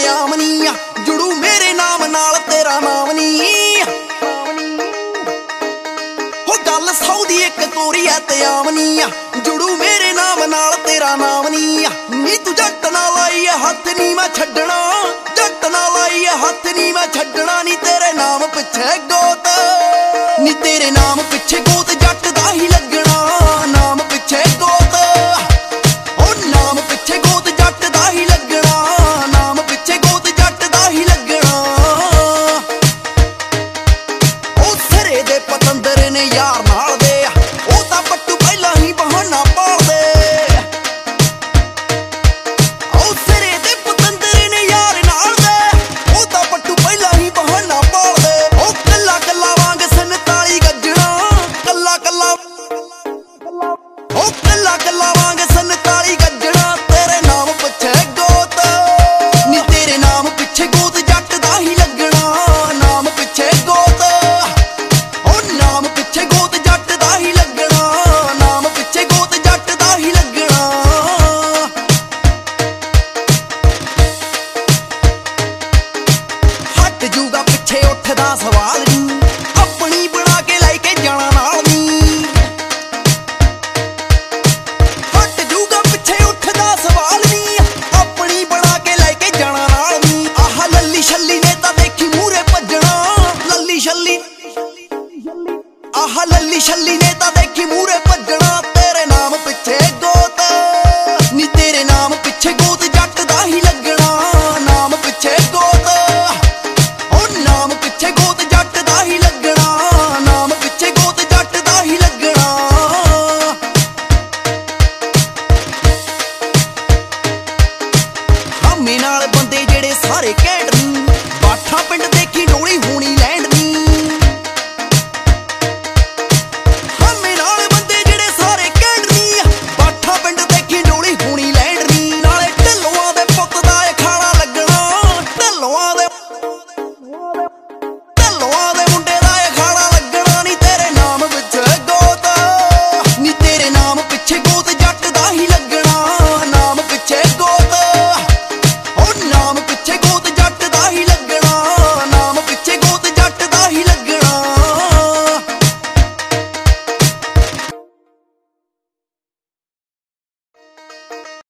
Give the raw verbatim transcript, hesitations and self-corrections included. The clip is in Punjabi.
ਤੇ ਆਮਨੀ ਆ ਜੁੜੂ ਮੇਰੇ ਨਾਮ ਨਾਲ ਤੇਰਾ ਨਾਮ ਨੀ ਹੋ ਗੱਲ ਸੌਦੀ ਇੱਕ ਤੋਰੀ ਐ ਤੇ ਆਮਨੀ ਆ ਜੁੜੂ ਮੇਰੇ ਨਾਮ ਨਾਲ ਤੇਰਾ ਨਾਮ ਨੀ ਆ ਨੀ ਤੂੰ ਜੱਟ ਨਾਲ ਆਈ ਐ ਹੱਥ ਨੀ ਮੈਂ ਛੱਡਣਾ ਜੱਟ ਨਾਲ ਆਈ ਐ ਹੱਥ ਨੀ ਮੈਂ ਛੱਡਣਾ ਨੀ ਤੇਰੇ ਨਾਮ ਪਿੱਛੇ ਗੋਤ ਨੀ ਤੇਰੇ ਨਾਮ ਪਿੱਛੇ ਗੋਤ ਜੱਟ ਦਾ ਹੀ ਲੱਗਣਾ ਨਾਮ ਪਿੱਛੇ ਗੋਤ ਉਹ ਨਾਮ ਪਿੱਛੇ ਗੋਤ ਜੱਟ ਦਾ ਹੀ ਲੱਗਣਾ ਨਾਮ ਪਿੱਛੇ ਗੋਤ ਜੱਟ ਦਾ ਹੀ ਲੱਗਣਾ ਉਹ ਸਿਰੇ ਦੇ ਪਤੰਦਰ ਨੇ ਯਾਰ ਨਾਲ ਦੇ ਉਹ ਤਾਂ ਪੱਟੂ ਪਹਿਲਾਂ ਹੀ ਬਹਾਨਾ ਪਾਲਦੇ ਉਹ ਸਿਰੇ ਦੇ ਪਤੰਦਰ ਨੇ ਯਾਰ ਨਾਲ ਦੇ ਉਹ ਤਾਂ ਪੱਟੂ ਪਹਿਲਾਂ ਹੀ ਬਹਾਨਾ ਪਾਲਦੇ ਉਹ ਕੱਲਾ ਕੱਲਾ ਵਾਂਗ ਸੰਤਾਲੀ ਗੱਜਣਾ ਕੱਲਾ ਕੱਲਾ ਉਹ ਕੱਲਾ ਕੱਲਾ ਵਾਂਗ ਸੰਤਾਲੀ ਗੱਜਣਾ ਤੇਰੇ ਨਾਮ ਪਿੱਛੇ ਗੋਤ ਨੀ ਤੇਰੇ ਨਾਮ ਪਿੱਛੇ ਗੋਤ ਜੱਟ ਦਾ ਹੀ ਲੱਗਣਾ ਨਾਮ ਪਿੱਛੇ ਗੋਤ ਉਹ ਨਾਮ ਪਿੱਛੇ ਗੋਤ ਜੱਟ ਦਾ ਹੀ ਲੱਗਣਾ ਨਾਮ ਪਿੱਛੇ ਗੋਤ ਜੱਟ ਦਾ ਹੀ ਲੱਗਣਾ ਹਟ ਜੂਗਾ ਪਿੱਛੇ ਉੱਠਦਾ ਸਵਾਲ ਨੀ ਆਪਣੀ ਬਣਾ ਕੇ ਲੈ ਕੇ ਜਾਣਾ ਨਾਲ ਨੀ ਹਟ ਜੂਗਾ ਪਿੱਛੇ ਉੱਠਦਾ ਸਵਾਲ ਨੀ ਆਪਣੀ ਬਣਾ ਕੇ ਲੈ ਕੇ ਜਾਣਾ ਨਾਲ ਨੀ ਆਹ ਲੱਲੀ ਛੱਲੀ ਨੇ ਤਾਂ ਦੇਖੀ ਮੂਹਰੇ ਭੱਜਣਾ ਲੱਲੀ ਛੱਲੀ ਆਹ ਲੱਲੀ ਛੱਲੀ ਨੇ ਤਾਂ ਦੇਖੀ ਮੂਹਰੇ ਭੱਜਣਾ ਤੇਰੇ ਨਾਮ ਪਿੱਛੇ ਗੋਤ ਨੀ ਤੇਰੇ ਨਾਮ ਪਿੱਛੇ ਗੋਤ ਜੱਟ ਦਾ ਹੀ ਲੱਗਣਾ ਨਾਮ ਪਿੱਛੇ ਗੋਤ ਉਹ ਨਾਮ ਪਿੱਛੇ ਗੋਤ